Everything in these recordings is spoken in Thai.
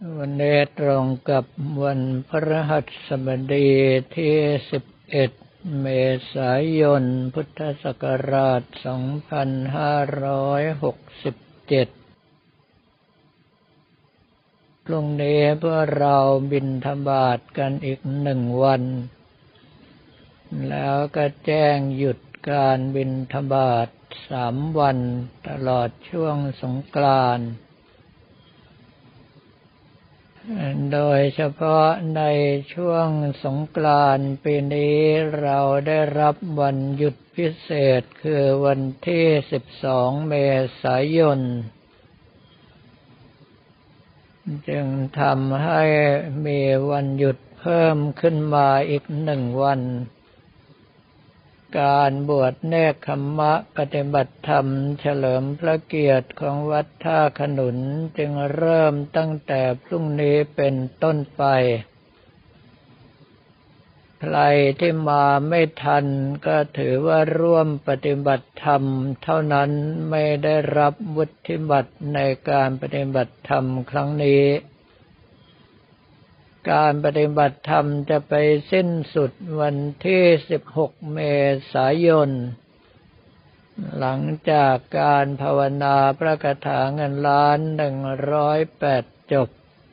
วันนี้ตรงกับวันพฤหัสบดีที่11เมษายนพุทธศักราช2567พรุ่งนี้พวกเราบิณฑบาตกันอีก1 วันแล้วก็แจ้งหยุดการบิณฑบาต3 วันตลอดช่วงสงกรานต์โดยเฉพาะในช่วงสงกรานต์ปีนี้เราได้รับวันหยุดพิเศษคือวันที่12เมษายนจึงทำให้มีวันหยุดเพิ่มขึ้นมาอีก1 วันการบวชเนกขัมมะปฏิบัติธรรมเฉลิมพระเกียรติของวัดท่าขนุนจึงเริ่มตั้งแต่พรุ่งนี้เป็นต้นไปใครที่มาไม่ทันก็ถือว่าร่วมปฏิบัติธรรมเท่านั้นไม่ได้รับวุฒิบัตรในการปฏิบัติธรรมครั้งนี้การปฏิบัติธรรมจะไปสิ้นสุดวันที่16เมษายนหลังจากการภาวนาพระคาถาเงินล้าน108จบ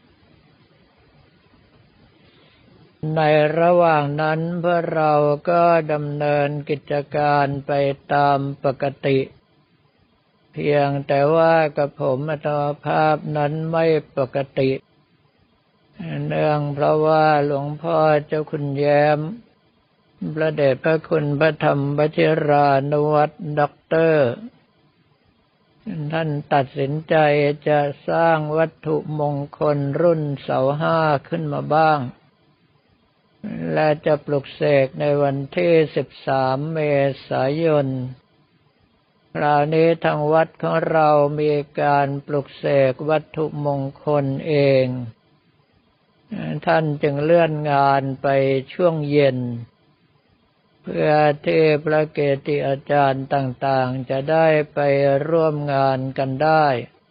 ในระหว่างนั้นพวกเราก็ดำเนินกิจการไปตามปกติเพียงแต่ว่ากับผมอัตภาพนั้นไม่ปกติเนื่องเพราะว่าหลวงพ่อเจ้าคุณแย้มพระเดชพระคุณพระธรรมวชิรานุวัตรด็อกเตอร์ท่านตัดสินใจจะสร้างวัตถุมงคลรุ่นเสา5ขึ้นมาบ้างและจะปลุกเสกในวันที่13เมษายนคราวนี้ทางวัดของเรามีการปลุกเสกวัตถุมงคลเองท่านจึงเลื่อนงานไปช่วงเย็นเพื่อที่พระเกจิอาจารย์ต่างๆจะได้ไปร่วมงานกันได้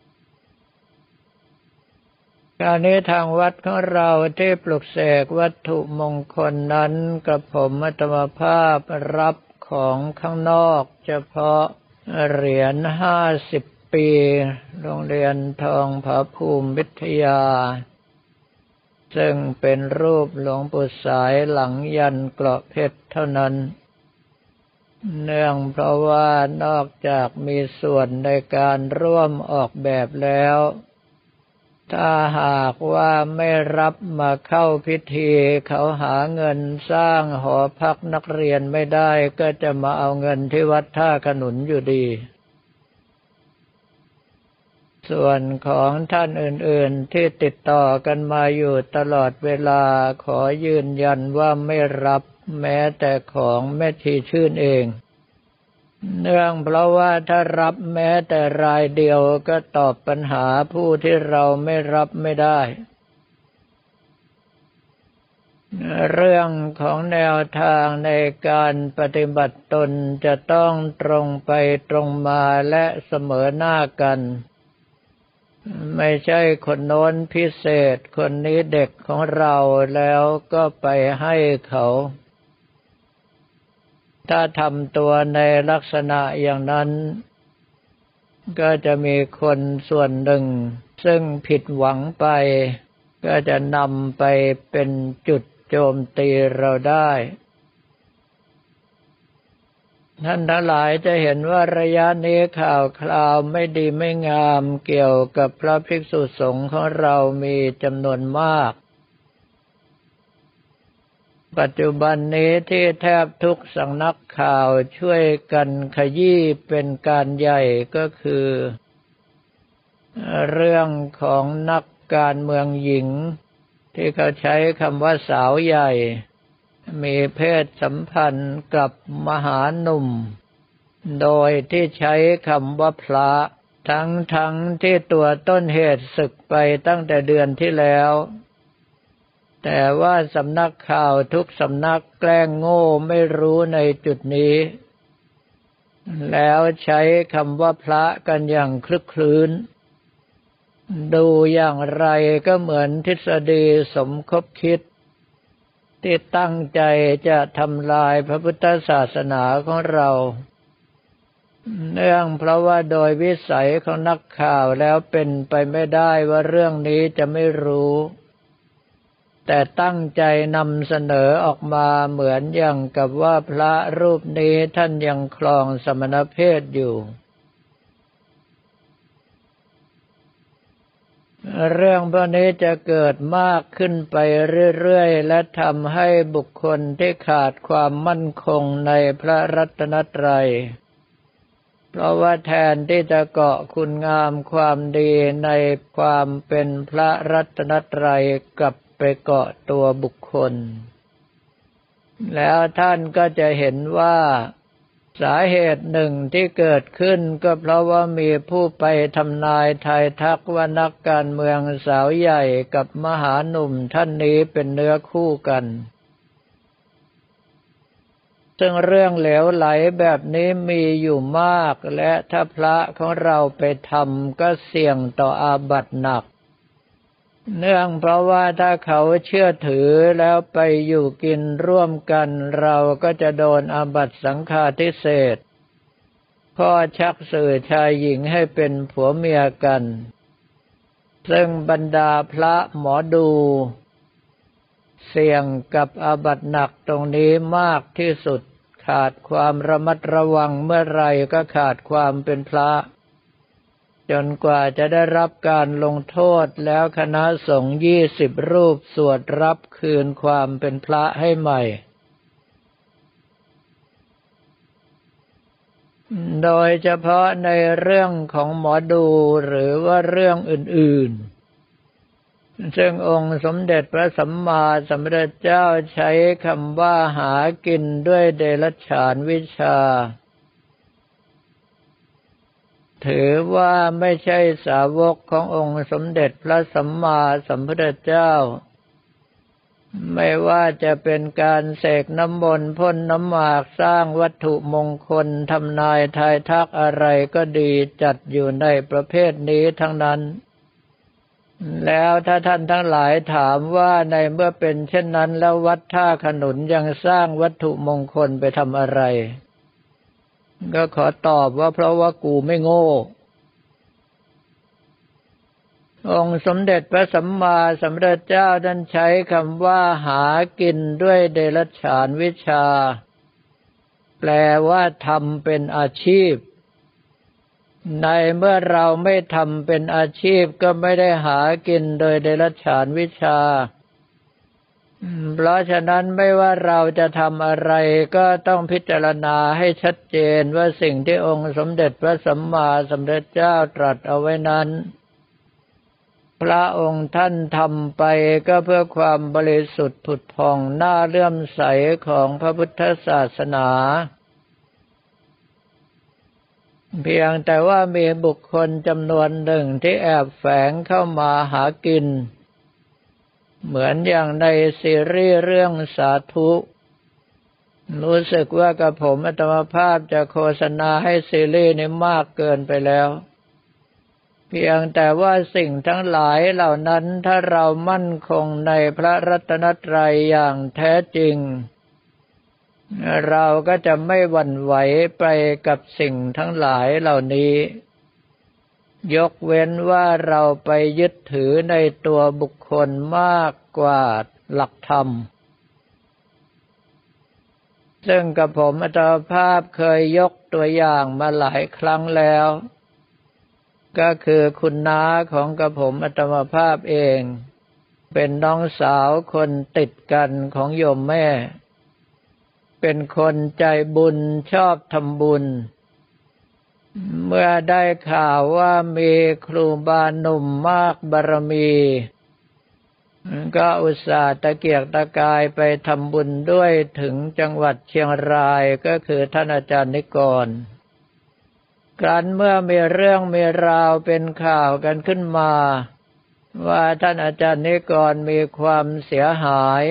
คราวนี้ทางวัดของเราที่ปลุกเสกวัตถุมงคลนั้นกับผมอัตมภาพรับของข้างนอกเฉพาะเหรียญ50 ปีโรงเรียนทองผาภูมิวิทยาซึ่งเป็นรูปหลวงปู่สายหลังยันเกราะเพชรเท่านั้นเนื่องเพราะว่านอกจากมีส่วนในการร่วมออกแบบแล้วถ้าหากว่าไม่รับมาเข้าพิธีเขาหาเงินสร้างหอพักนักเรียนไม่ได้ก็จะมาเอาเงินที่วัดท่าขนุนอยู่ดีส่วนของท่านอื่นๆที่ติดต่อกันมาอยู่ตลอดเวลาขอยืนยันว่าไม่รับแม้แต่ของแม่ชีชื่นเองเนื่องเพราะว่าถ้ารับแม้แต่รายเดียวก็ตอบปัญหาผู้ที่เราไม่รับไม่ได้เรื่องของแนวทางในการปฏิบัติตนจะต้องตรงไปตรงมาและเสมอหน้ากันไม่ใช่คนโน้นพิเศษคนนี้เด็กของเราแล้วก็ไปให้เขาถ้าทำตัวในลักษณะอย่างนั้นก็จะมีคนส่วนหนึ่งซึ่งผิดหวังไปก็จะนำไปเป็นจุดโจมตีเราได้ท่านทั้งหลายจะเห็นว่าระยะนี้ข่าวคราวไม่ดีไม่งามเกี่ยวกับพระภิกษุสงฆ์ของเรามีจำนวนมากปัจจุบันนี้ที่แทบทุกสำนักข่าวช่วยกันขยี้เป็นการใหญ่ก็คือเรื่องของนักการเมืองหญิงที่เขาใช้คำว่าสาวใหญ่มีเพศสัมพันธ์กับมหาหนุ่มโดยที่ใช้คำว่าพระทั้งที่ตัวต้นเหตุสึกไปตั้งแต่เดือนที่แล้วแต่ว่าสำนักข่าวทุกสำนักแกล้งโง่ไม่รู้ในจุดนี้แล้วใช้คำว่าพระกันอย่างคลึกคลื้นดูอย่างไรก็เหมือนทฤษฎีสมคบคิดที่ตั้งใจจะทำลายพระพุทธศาสนาของเราเนื่องเพราะว่าโดยวิสัยของนักข่าวแล้วเป็นไปไม่ได้ว่าเรื่องนี้จะไม่รู้แต่ตั้งใจนำเสนอออกมาเหมือนอย่างกับว่าพระรูปนี้ท่านยังครองสมณเพศอยู่เรื่องพวกนี้จะเกิดมากขึ้นไปเรื่อยๆและทำให้บุคคลที่ขาดความมั่นคงในพระรัตนตรัยเพราะว่าแทนที่จะเกาะคุณงามความดีในความเป็นพระรัตนตรัยกลับไปเกาะตัวบุคคลแล้วท่านก็จะเห็นว่าสาเหตุหนึ่งที่เกิดขึ้นก็เพราะว่ามีผู้ไปทำนายทายทักว่านักการเมืองสาวใหญ่กับมหาหนุ่มท่านนี้เป็นเนื้อคู่กันซึ่งเรื่องเหลวไหลแบบนี้มีอยู่มากและถ้าพระของเราไปทำก็เสี่ยงต่ออาบัติหนักเนื่องเพราะว่าถ้าเขาเชื่อถือแล้วไปอยู่กินร่วมกันเราก็จะโดนอาบัติสังฆาทิเศษข้อชักสื่อชายหญิงให้เป็นผัวเมียกันซึ่งบรรดาพระหมอดูเสี่ยงกับอาบัติหนักตรงนี้มากที่สุดขาดความระมัดระวังเมื่อไรก็ขาดความเป็นพระจนกว่าจะได้รับการลงโทษแล้วคณะสงฆ์20 รูปสวดรับคืนความเป็นพระให้ใหม่โดยเฉพาะในเรื่องของหมอดูหรือว่าเรื่องอื่นๆซึ่งองค์สมเด็จพระสัมมาสัมพุทธเจ้าใช้คำว่าหากินด้วยเดรัจฉานวิชาถือว่าไม่ใช่สาวกขององค์สมเด็จพระสัมมาสัมพุทธเจ้าไม่ว่าจะเป็นการเสกน้ำมนต์พ่นน้ำหมากสร้างวัตถุมงคลทำนายทายทักอะไรก็ดีจัดอยู่ในประเภทนี้ทั้งนั้นแล้วถ้าท่านทั้งหลายถามว่าในเมื่อเป็นเช่นนั้นแล้ววัดท่าขนุนยังสร้างวัตถุมงคลไปทำอะไรก็ขอตอบว่าเพราะว่ากูไม่โง่องค์สมเด็จพระสัมมาสัมพุทธเจ้าท่านใช้คำว่าหากินด้วยเดรัจฉานวิชาแปลว่าทำเป็นอาชีพในเมื่อเราไม่ทำเป็นอาชีพก็ไม่ได้หากินโดยเดรัจฉานวิชาเพราะฉะนั้นไม่ว่าเราจะทำอะไรก็ต้องพิจารณาให้ชัดเจนว่าสิ่งที่องค์สมเด็จพระสัมมาสัมพุทธเจ้าตรัสเอาไว้นั้นพระองค์ท่านทำไปก็เพื่อความบริสุทธิ์ผุดผ่องน่าเลื่อมใสของพระพุทธศาสนาเพียงแต่ว่ามีบุคคลจำนวนหนึ่งที่แอบแฝงเข้ามาหากินเหมือนอย่างในซีรีส์เรื่องสาธุรู้สึกว่ากับผมอาตมาภาพจะโฆษณาให้ซีรีส์นี้มากเกินไปแล้วเพียงแต่ว่าสิ่งทั้งหลายเหล่านั้นถ้าเรามั่นคงในพระรัตนตรัยอย่างแท้จริงเราก็จะไม่หวั่นไหวไปกับสิ่งทั้งหลายเหล่านี้ยกเว้นว่าเราไปยึดถือในตัวบุคคลมากกว่าหลักธรรมซึ่งกับผมอาตมาภาพเคยยกตัวอย่างมาหลายครั้งแล้วก็คือคุณน้าของกับผมอาตมาภาพเองเป็นน้องสาวคนติดกันของโยมแม่เป็นคนใจบุญชอบทำบุญเมื่อได้ข่าวว่ามีครูบาหนุ่มมากบารมีก็อุตส่าห์ตะเกียกตะกายไปทำบุญด้วยถึงจังหวัดเชียงรายก็คือท่านอาจารย์นิกรครั้นเมื่อมีเรื่องมีราวเป็นข่าวกันขึ้นมาว่าท่านอาจารย์นิกรมีความเสียหาย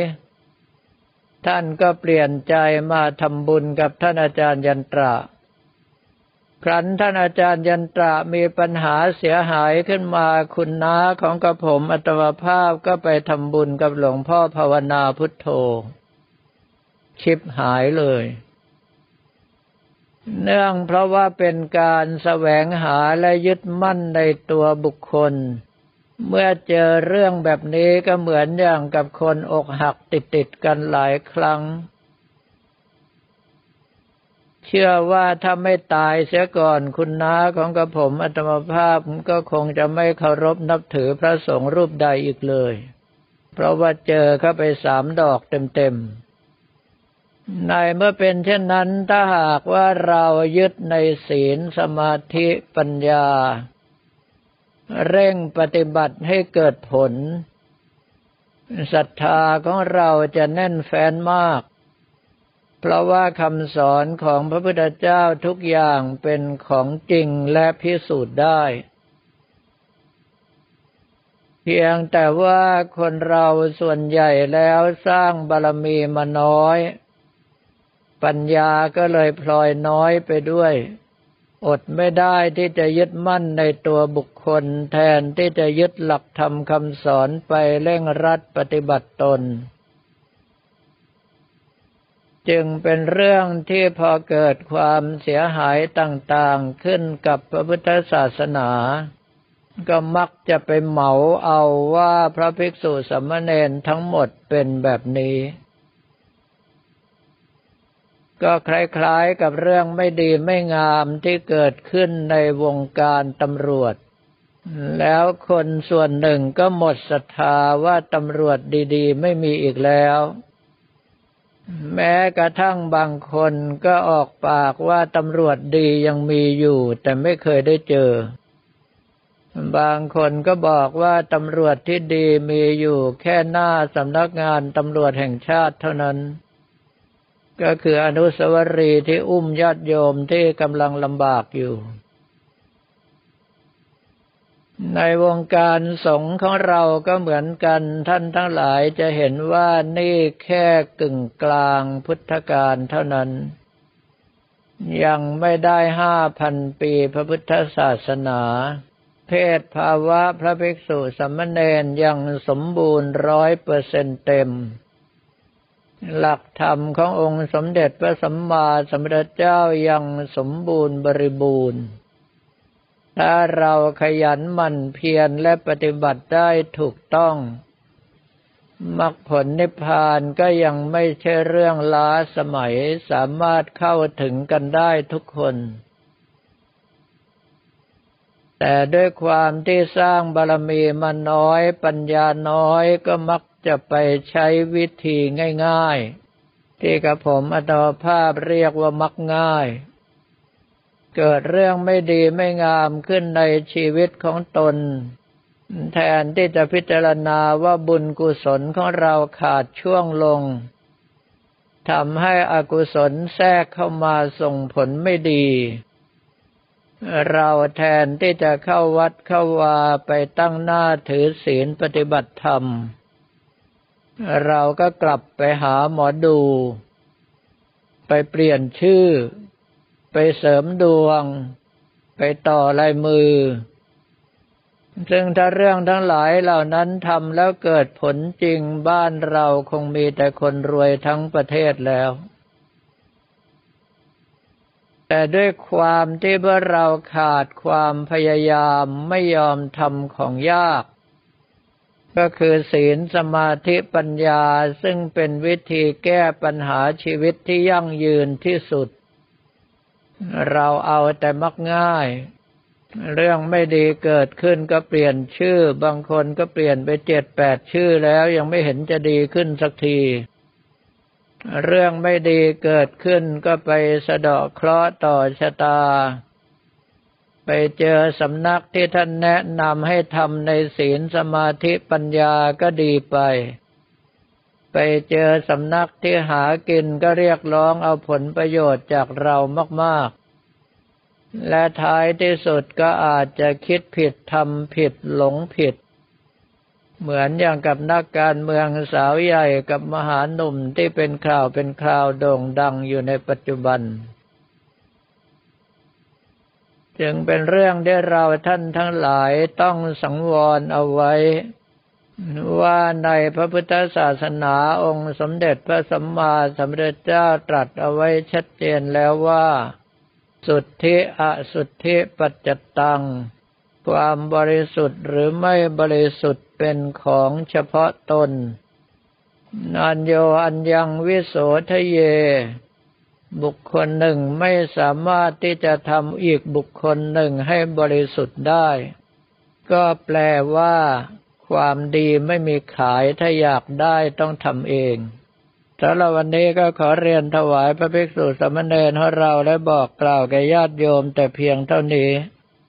ท่านก็เปลี่ยนใจมาทำบุญกับท่านอาจารย์ยันตระครั้นท่านอาจารย์ยันตระมีปัญหาเสียหายขึ้นมาคุณน้าของกระผมอัตมภาพก็ไปทำบุญกับหลวงพ่อภาวนาพุทโธชิบหายเลยเนื่องเพราะว่าเป็นการแสวงหาและยึดมั่นในตัวบุคคลเมื่อเจอเรื่องแบบนี้ก็เหมือนอย่างกับคนอกหักติดกันหลายครั้งเชื่อว่าถ้าไม่ตายเสียก่อนคุณน้าของกระผมอัตมภาพก็คงจะไม่เคารพนับถือพระสงฆ์รูปใดอีกเลยเพราะว่าเจอเข้าไป3 ดอกเต็มในเมื่อเป็นเช่นนั้นถ้าหากว่าเรายึดในศีลสมาธิปัญญาเร่งปฏิบัติให้เกิดผลศรัทธาของเราจะแน่นแฟ้นมากเพราะว่าคำสอนของพระพุทธเจ้าทุกอย่างเป็นของจริงและพิสูจน์ได้เพียงแต่ว่าคนเราส่วนใหญ่แล้วสร้างบารมีมาน้อยปัญญาก็เลยพลอยน้อยไปด้วยอดไม่ได้ที่จะยึดมั่นในตัวบุคคลแทนที่จะยึดหลักธรรมคำสอนไปเร่งรัดปฏิบัติตนจึงเป็นเรื่องที่พอเกิดความเสียหายต่างๆขึ้นกับพระพุทธศาสนาก็มักจะไปเหมาเอาว่าพระภิกษุสามเณรทั้งหมดเป็นแบบนี้ก็คล้ายๆกับเรื่องไม่ดีไม่งามที่เกิดขึ้นในวงการตำรวจแล้วคนส่วนหนึ่งก็หมดศรัทธาว่าตำรวจดีๆไม่มีอีกแล้วแม้กระทั่งบางคนก็ออกปากว่าตำรวจดียังมีอยู่แต่ไม่เคยได้เจอบางคนก็บอกว่าตำรวจที่ดีมีอยู่แค่หน้าสำนักงานตำรวจแห่งชาติเท่านั้นก็คืออนุสาวรีย์ที่อุ้มญาติโยมที่กำลังลำบากอยู่ในวงการสงฆ์ของเราก็เหมือนกันท่านทั้งหลายจะเห็นว่านี่แค่กึ่งกลางพุทธกาลเท่านั้นยังไม่ได้ 5,000 ปีพระพุทธศาสนาเพศภาวะพระภิกษุสามเณรยังสมบูรณ์ 100% เต็มหลักธรรมขององค์สมเด็จพระสัมมาสัมพุทธเจ้ายังสมบูรณ์บริบูรณ์ถ้าเราขยันหมั่นเพียรและปฏิบัติได้ถูกต้องมรรคผลนิพพานก็ยังไม่ใช่เรื่องล้าสมัยสามารถเข้าถึงกันได้ทุกคนแต่ด้วยความที่สร้างบารมีมาน้อยปัญญาน้อยก็มักจะไปใช้วิธีง่ายๆที่กระผมอัตภาพเรียกว่ามักง่ายเกิดเรื่องไม่ดีไม่งามขึ้นในชีวิตของตนแทนที่จะพิจารณาว่าบุญกุศลของเราขาดช่วงลงทำให้อกุศลแทรกเข้ามาส่งผลไม่ดีเราแทนที่จะเข้าวัดเข้าวาไปตั้งหน้าถือศีลปฏิบัติธรรมเราก็กลับไปหาหมอดูไปเปลี่ยนชื่อไปเสริมดวงไปต่อลายมือซึ่งถ้าเรื่องทั้งหลายเหล่านั้นทำแล้วเกิดผลจริงบ้านเราคงมีแต่คนรวยทั้งประเทศแล้วแต่ด้วยความที่เมื่อเราขาดความพยายามไม่ยอมทำของยากก็คือศีลสมาธิปัญญาซึ่งเป็นวิธีแก้ปัญหาชีวิตที่ยั่งยืนที่สุดเราเอาแต่มักง่ายเรื่องไม่ดีเกิดขึ้นก็เปลี่ยนชื่อบางคนก็เปลี่ยนไป 7-8 ชื่อแล้วยังไม่เห็นจะดีขึ้นสักทีเรื่องไม่ดีเกิดขึ้นก็ไปสะเดาะเคราะห์ต่อชะตาไปเจอสำนักที่ท่านแนะนำให้ทำในศีลสมาธิปัญญาก็ดีไปเจอสำนักที่หากินก็เรียกร้องเอาผลประโยชน์จากเรามากๆและท้ายที่สุดก็อาจจะคิดผิดทำผิดหลงผิดเหมือนอย่างกับนักการเมืองสาวใหญ่กับมหาหนุ่มที่เป็นข่าวโด่งดังอยู่ในปัจจุบันจึงเป็นเรื่องที่เราท่านทั้งหลายต้องสังวรเอาไว้ว่าในพระพุทธศาสนาองค์สมเด็จพระสัมมาสัมพุทธเจ้าตรัสเอาไว้ชัดเจนแล้วว่าสุทธิอสุทธิปัจจตังความบริสุทธิ์หรือไม่บริสุทธิ์เป็นของเฉพาะตนนันโยอัญญังวิโสทะเยบุคคลหนึ่งไม่สามารถที่จะทำอีกบุคคลหนึ่งให้บริสุทธิ์ได้ก็แปลว่าความดีไม่มีขายถ้าอยากได้ต้องทำเองสำหรับวันนี้ก็ขอเรียนถวายพระภิกษุสามเณรของเราและบอกกล่าวแก่ญาติโยมแต่เพียงเท่านี้